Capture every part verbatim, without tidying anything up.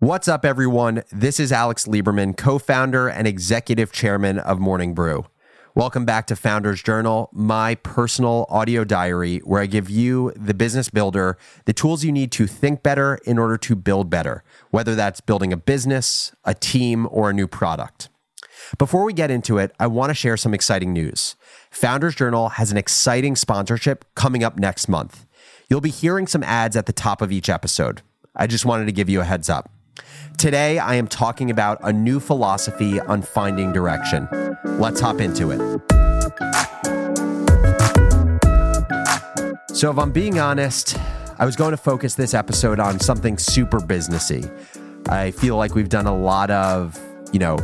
What's up, everyone? This is Alex Lieberman, co-founder and executive chairman of Morning Brew. Welcome back to Founders Journal, my personal audio diary where I give you, the business builder, the tools you need to think better in order to build better, whether that's building a business, a team, or a new product. Before we get into it, I want to share some exciting news. Founders Journal has an exciting sponsorship coming up next month. You'll be hearing some ads at the top of each episode. I just wanted to give you a heads up. Today, I am talking about a new philosophy on finding direction. Let's hop into it. So if I'm being honest, I was going to focus this episode on something super businessy. I feel like we've done a lot of, you know,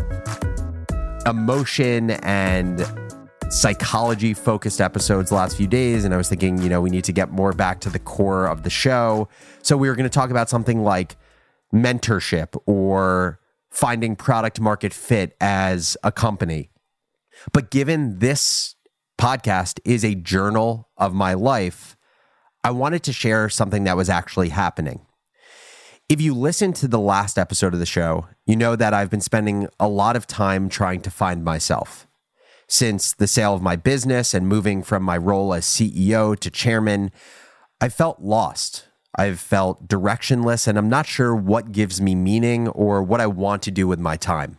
emotion and psychology-focused episodes the last few days, and I was thinking, you know, we need to get more back to the core of the show. So we were going to talk about something like mentorship or finding product market fit as a company. But given this podcast is a journal of my life, I wanted to share something that was actually happening. If you listened to the last episode of the show, you know that I've been spending a lot of time trying to find myself. Since the sale of my business and moving from my role as C E O to chairman, I felt lost. I've felt directionless, and I'm not sure what gives me meaning or what I want to do with my time.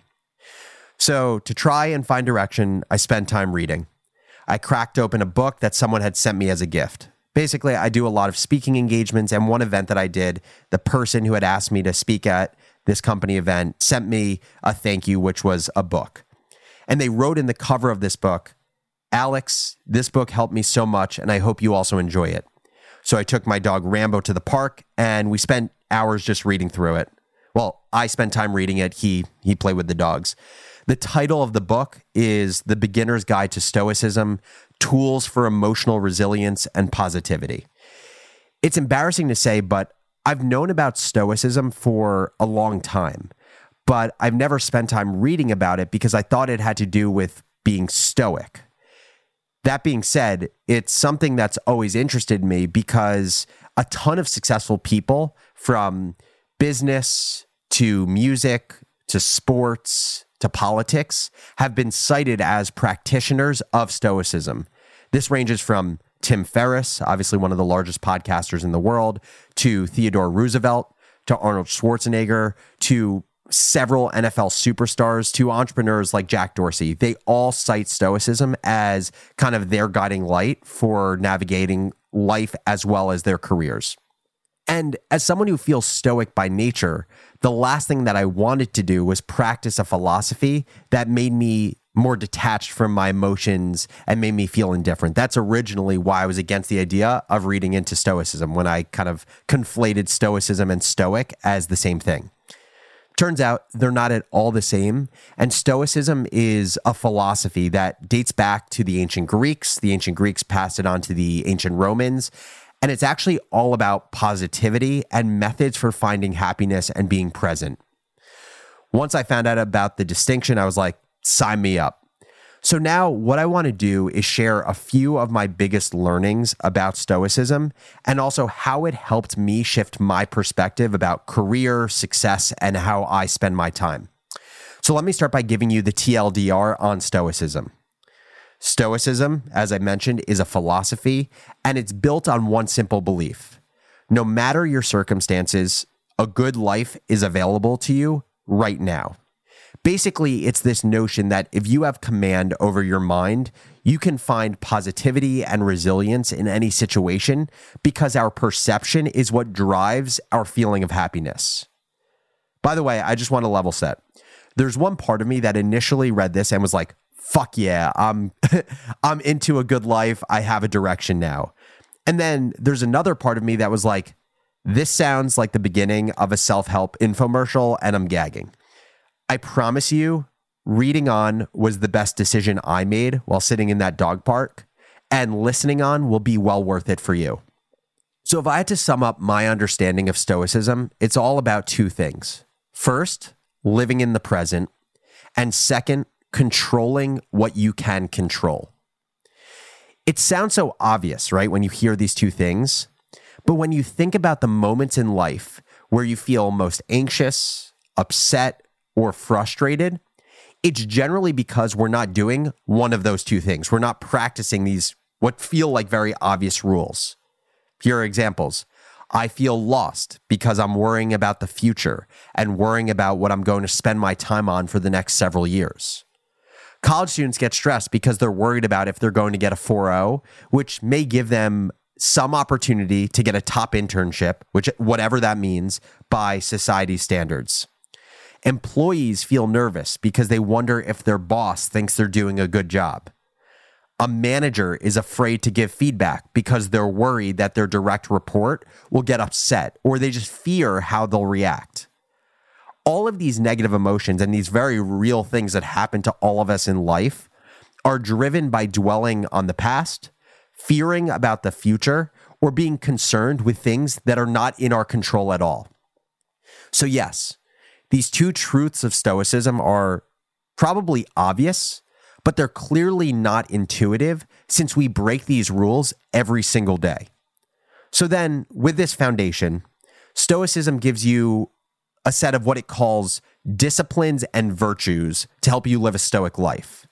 So to try and find direction, I spent time reading. I cracked open a book that someone had sent me as a gift. Basically, I do a lot of speaking engagements, and one event that I did, the person who had asked me to speak at this company event sent me a thank you, which was a book. And they wrote in the cover of this book, "Alex, this book helped me so much, and I hope you also enjoy it." So I took my dog Rambo to the park, and we spent hours just reading through it. Well, I spent time reading it. He he played with the dogs. The title of the book is The Beginner's Guide to Stoicism, Tools for Emotional Resilience and Positivity. It's embarrassing to say, but I've known about Stoicism for a long time, but I've never spent time reading about it because I thought it had to do with being stoic. That being said, it's something that's always interested me because a ton of successful people, from business to music to sports to politics, have been cited as practitioners of Stoicism. This ranges from Tim Ferriss, obviously one of the largest podcasters in the world, to Theodore Roosevelt, to Arnold Schwarzenegger, to several N F L superstars, to entrepreneurs like Jack Dorsey. They all cite Stoicism as kind of their guiding light for navigating life as well as their careers. And as someone who feels stoic by nature, the last thing that I wanted to do was practice a philosophy that made me more detached from my emotions and made me feel indifferent. That's originally why I was against the idea of reading into Stoicism, when I kind of conflated Stoicism and Stoic as the same thing. Turns out they're not at all the same, and Stoicism is a philosophy that dates back to the ancient Greeks. The ancient Greeks passed it on to the ancient Romans, and it's actually all about positivity and methods for finding happiness and being present. Once I found out about the distinction, I was like, sign me up. So now what I want to do is share a few of my biggest learnings about Stoicism and also how it helped me shift my perspective about career, success, and how I spend my time. So let me start by giving you the T L D R on Stoicism. Stoicism, as I mentioned, is a philosophy, and it's built on one simple belief. No matter your circumstances, a good life is available to you right now. Basically, it's this notion that if you have command over your mind, you can find positivity and resilience in any situation because our perception is what drives our feeling of happiness. By the way, I just want to level set. There's one part of me that initially read this and was like, fuck yeah, I'm, I'm into a good life. I have a direction now. And then there's another part of me that was like, this sounds like the beginning of a self-help infomercial, and I'm gagging. I promise you, reading on was the best decision I made while sitting in that dog park, and listening on will be well worth it for you. So if I had to sum up my understanding of Stoicism, it's all about two things. First, living in the present, and second, controlling what you can control. It sounds so obvious, right, when you hear these two things, but when you think about the moments in life where you feel most anxious, upset, or frustrated, it's generally because we're not doing one of those two things. We're not practicing these, what feel like very obvious rules. Here are examples. I feel lost because I'm worrying about the future and worrying about what I'm going to spend my time on for the next several years. College students get stressed because they're worried about if they're going to get a four point oh, which may give them some opportunity to get a top internship, which whatever that means, by society's standards. Employees feel nervous because they wonder if their boss thinks they're doing a good job. A manager is afraid to give feedback because they're worried that their direct report will get upset, or they just fear how they'll react. All of these negative emotions and these very real things that happen to all of us in life are driven by dwelling on the past, fearing about the future, or being concerned with things that are not in our control at all. So yes, these two truths of Stoicism are probably obvious, but they're clearly not intuitive since we break these rules every single day. So then, with this foundation, Stoicism gives you a set of what it calls disciplines and virtues to help you live a Stoic life.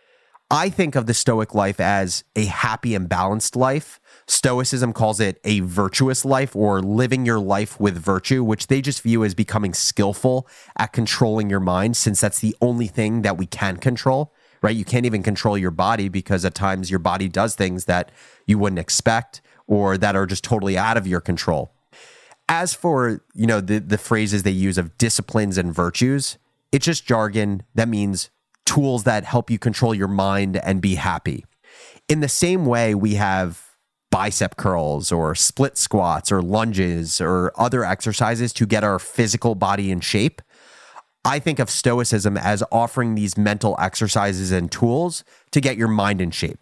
I think of the Stoic life as a happy and balanced life. Stoicism calls it a virtuous life, or living your life with virtue, which they just view as becoming skillful at controlling your mind, since that's the only thing that we can control, right? You can't even control your body because at times your body does things that you wouldn't expect or that are just totally out of your control. As for, you know, the, the phrases they use of disciplines and virtues, it's just jargon that means tools that help you control your mind and be happy. In the same way, we have bicep curls or split squats or lunges or other exercises to get our physical body in shape. I think of Stoicism as offering these mental exercises and tools to get your mind in shape.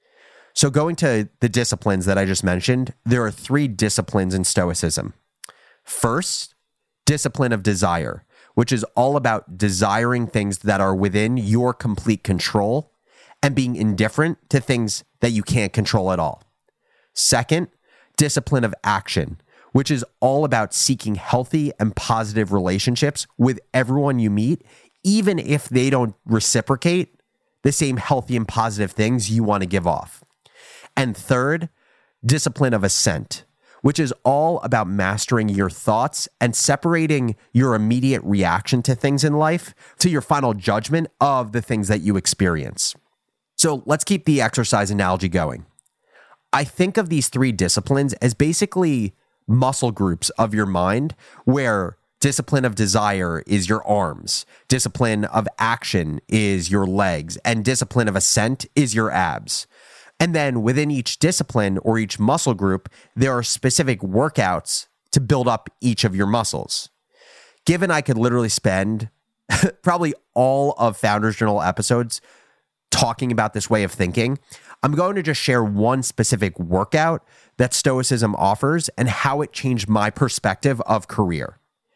So going to the disciplines that I just mentioned, there are three disciplines in Stoicism. First, discipline of desire, which is all about desiring things that are within your complete control and being indifferent to things that you can't control at all. Second, discipline of action, which is all about seeking healthy and positive relationships with everyone you meet, even if they don't reciprocate the same healthy and positive things you want to give off. And third, discipline of assent, which is all about mastering your thoughts and separating your immediate reaction to things in life to your final judgment of the things that you experience. So let's keep the exercise analogy going. I think of these three disciplines as basically muscle groups of your mind, where discipline of desire is your arms, discipline of action is your legs, and discipline of assent is your abs. And then within each discipline or each muscle group, there are specific workouts to build up each of your muscles. Given I could literally spend probably all of Founders Journal episodes talking about this way of thinking, I'm going to just share one specific workout that Stoicism offers and how it changed my perspective of career.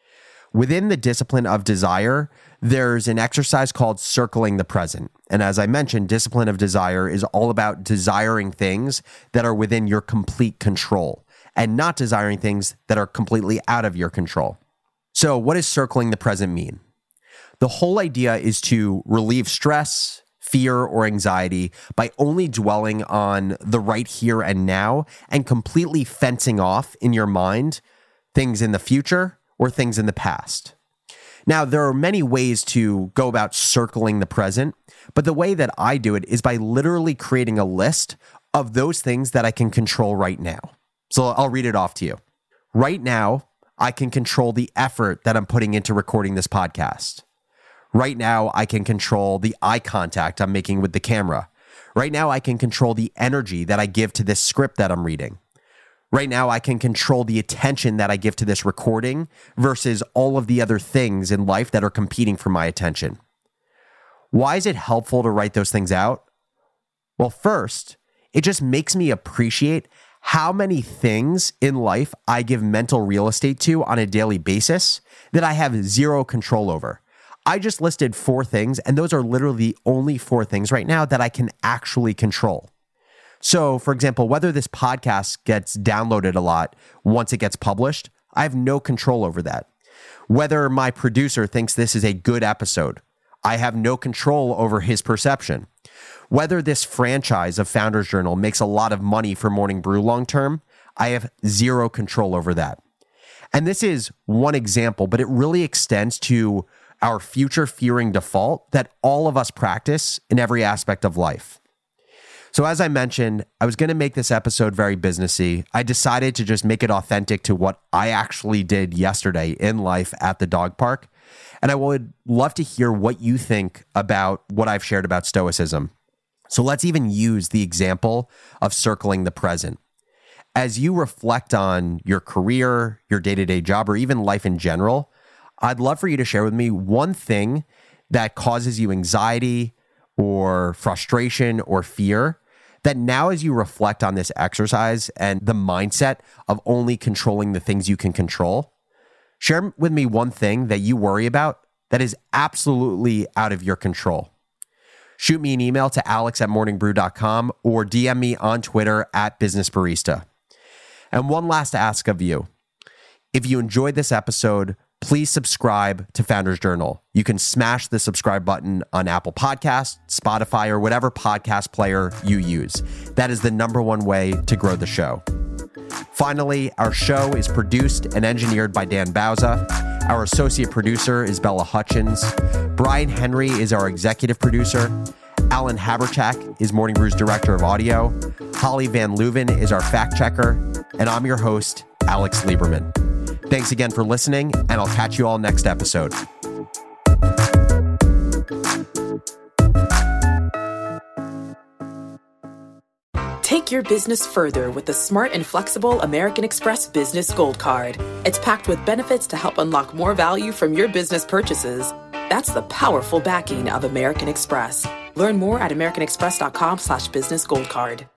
Within the discipline of desire, there's an exercise called circling the present. And as I mentioned, discipline of desire is all about desiring things that are within your complete control and not desiring things that are completely out of your control. So what does circling the present mean? The whole idea is to relieve stress, fear, or anxiety by only dwelling on the right here and now and completely fencing off in your mind things in the future or things in the past. Now, there are many ways to go about circling the present, but the way that I do it is by literally creating a list of those things that I can control right now. So I'll read it off to you. Right now, I can control the effort that I'm putting into recording this podcast. Right now, I can control the eye contact I'm making with the camera. Right now, I can control the energy that I give to this script that I'm reading. Right now, I can control the attention that I give to this recording versus all of the other things in life that are competing for my attention. Why is it helpful to write those things out? Well, first, it just makes me appreciate how many things in life I give mental real estate to on a daily basis that I have zero control over. I just listed four things, and those are literally the only four things right now that I can actually control. So, for example, whether this podcast gets downloaded a lot once it gets published, I have no control over that. Whether my producer thinks this is a good episode, I have no control over his perception. Whether this franchise of Founders Journal makes a lot of money for Morning Brew long term, I have zero control over that. And this is one example, but it really extends to our future fearing default that all of us practice in every aspect of life. So as I mentioned, I was going to make this episode very businessy. I decided to just make it authentic to what I actually did yesterday in life at the dog park. And I would love to hear what you think about what I've shared about Stoicism. So let's even use the example of circling the present. As you reflect on your career, your day-to-day job, or even life in general, I'd love for you to share with me one thing that causes you anxiety or frustration or fear that now as you reflect on this exercise and the mindset of only controlling the things you can control, share with me one thing that you worry about that is absolutely out of your control. Shoot me an email to alex at morning brew dot com or D M me on Twitter at business barista. And one last ask of you. If you enjoyed this episode, please subscribe to Founders Journal. You can smash the subscribe button on Apple Podcasts, Spotify, or whatever podcast player you use. That is the number one way to grow the show. Finally, our show is produced and engineered by Dan Bauza. Our associate producer is Bella Hutchins. Brian Henry is our executive producer. Alan Haberchak is Morning Brew's director of audio. Holly Van Leuven is our fact checker. And I'm your host, Alex Lieberman. Thanks again for listening, and I'll catch you all next episode. Take your business further with the smart and flexible American Express Business Gold Card. It's packed with benefits to help unlock more value from your business purchases. That's the powerful backing of American Express. Learn more at americanexpress.com slash business gold card.